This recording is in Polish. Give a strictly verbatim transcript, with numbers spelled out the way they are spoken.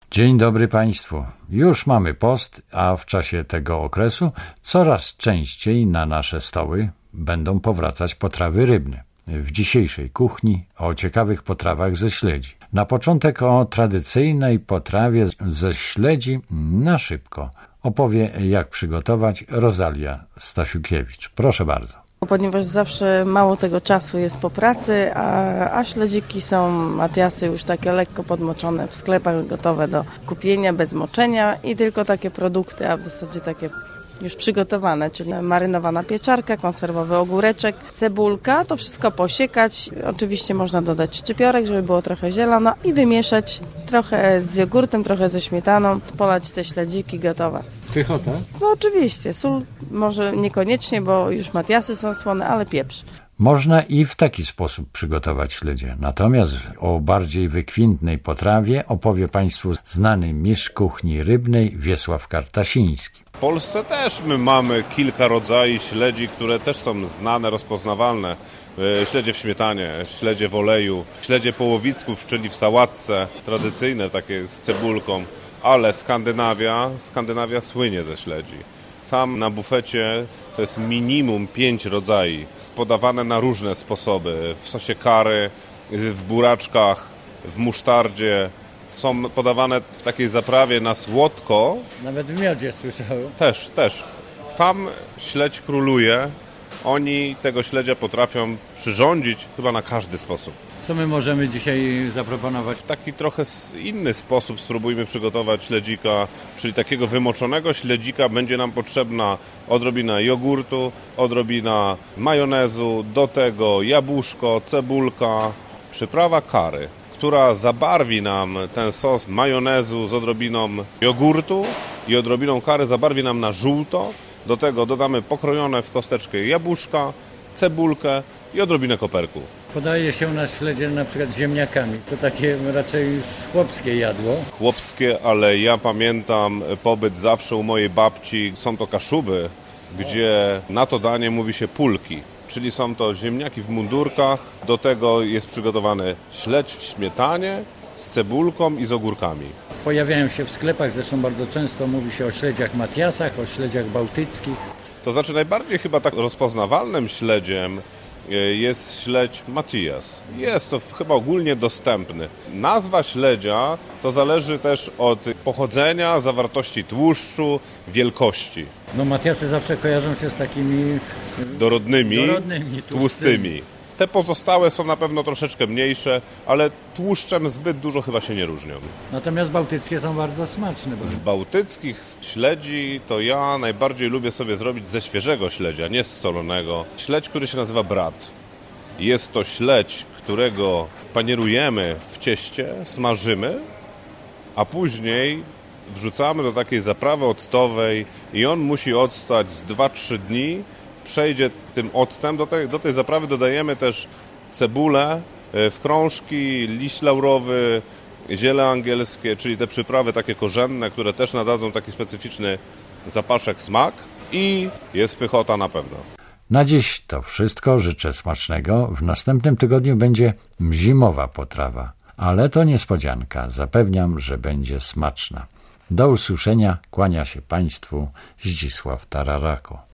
Dzień dobry Państwu. Już mamy post, a w czasie tego okresu coraz częściej na nasze stoły będą powracać potrawy rybne. W dzisiejszej kuchni o ciekawych potrawach ze śledzi. Na początek o tradycyjnej potrawie ze śledzi na szybko opowie, jak przygotować Rosalia Stasiukiewicz. Proszę bardzo. Ponieważ zawsze mało tego czasu jest po pracy, a, a śledziki są, matiasy już takie lekko podmoczone w sklepach, gotowe do kupienia, bez moczenia i tylko takie produkty, a w zasadzie takie już przygotowane, czyli marynowana pieczarka, konserwowy ogóreczek, cebulka, to wszystko posiekać. Oczywiście można dodać szczypiorek, żeby było trochę zielono i wymieszać trochę z jogurtem, trochę ze śmietaną, polać te śledziki, gotowe. Pychota? No oczywiście, sól może niekoniecznie, bo już matiasy są słone, ale pieprz. Można i w taki sposób przygotować śledzie. Natomiast o bardziej wykwintnej potrawie opowie Państwu znany mistrz kuchni rybnej Wiesław Kartasiński. W Polsce też my mamy kilka rodzajów śledzi, które też są znane, rozpoznawalne. Śledzie w śmietanie, śledzie w oleju, śledzie połowicków, czyli w sałatce, tradycyjne takie z cebulką, ale Skandynawia, Skandynawia słynie ze śledzi. Tam na bufecie to jest minimum pięć rodzajów, podawane na różne sposoby, w sosie curry, w buraczkach, w musztardzie. Są podawane w takiej zaprawie na słodko. Nawet w miodzie słyszałem. Też, też. Tam śledź króluje. Oni tego śledzia potrafią przyrządzić chyba na każdy sposób. Co my możemy dzisiaj zaproponować? W taki trochę inny sposób spróbujmy przygotować śledzika, czyli takiego wymoczonego śledzika będzie nam potrzebna odrobina jogurtu, odrobina majonezu, do tego jabłuszko, cebulka, przyprawa curry, która zabarwi nam ten sos majonezu z odrobiną jogurtu i odrobiną curry, zabarwi nam na żółto. Do tego dodamy pokrojone w kosteczkę jabłuszka, cebulkę i odrobinę koperku. Podaje się na śledzie na przykład z ziemniakami. To takie raczej już chłopskie jadło. Chłopskie, ale ja pamiętam pobyt zawsze u mojej babci. Są to Kaszuby, gdzie na to danie mówi się pulki. Czyli są to ziemniaki w mundurkach. Do tego jest przygotowany śledź w śmietanie z cebulką i z ogórkami. Pojawiają się w sklepach, zresztą bardzo często mówi się o śledziach matiasach, o śledziach bałtyckich. To znaczy najbardziej chyba tak rozpoznawalnym śledziem jest śledź Matias. Jest to chyba ogólnie dostępny. Nazwa śledzia to zależy też od pochodzenia, zawartości tłuszczu, wielkości. No matiasy zawsze kojarzą się z takimi dorodnymi, dorodnymi tłustymi. tłustymi. Te pozostałe są na pewno troszeczkę mniejsze, ale tłuszczem zbyt dużo chyba się nie różnią. Natomiast bałtyckie są bardzo smaczne. Bo... Z bałtyckich śledzi to ja najbardziej lubię sobie zrobić ze świeżego śledzia, nie z solonego. Śledź, który się nazywa brat. Jest to śledź, którego panierujemy w cieście, smażymy, a później wrzucamy do takiej zaprawy octowej i on musi odstać z dwa trzy dni. Przejdzie tym octem. Do tej, do tej zaprawy dodajemy też cebulę w krążki, liść laurowy, ziele angielskie, czyli te przyprawy takie korzenne, które też nadadzą taki specyficzny zapaszek, smak i jest pychota na pewno. Na dziś to wszystko. Życzę smacznego. W następnym tygodniu będzie zimowa potrawa, ale to niespodzianka. Zapewniam, że będzie smaczna. Do usłyszenia. Kłania się Państwu Zdzisław Tararako.